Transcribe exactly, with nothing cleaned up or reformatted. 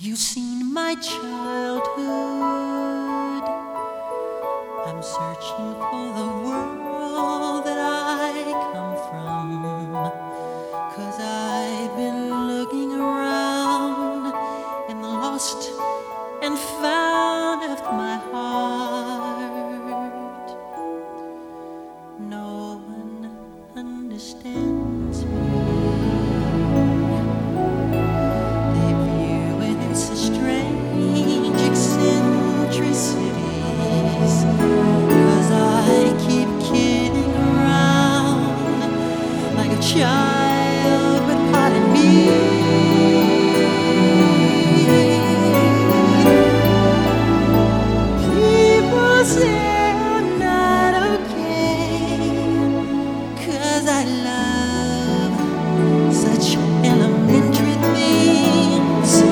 you seen my childhood? I'm searching for the world that I come from, 'cause I've been looking around and lost and found